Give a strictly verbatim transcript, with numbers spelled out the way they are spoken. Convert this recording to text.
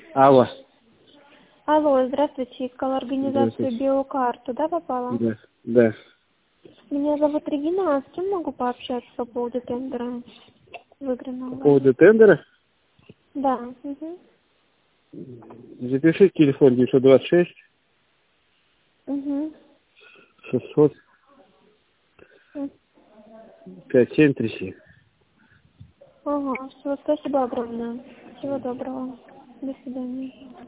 Алло. Алло, здравствуйте. Искала организацию Здравствуйте. Биокар. Туда попала? Да. Да. Меня зовут Регина. А с кем могу пообщаться по поводу тендера По выигранного? поводу тендера Да. Угу. запишите телефон девятьсот двадцать шесть Угу. шестьсот пятьдесят семь тридцать семь. Ага. Все, спасибо огромное. Всего доброго. До свидания.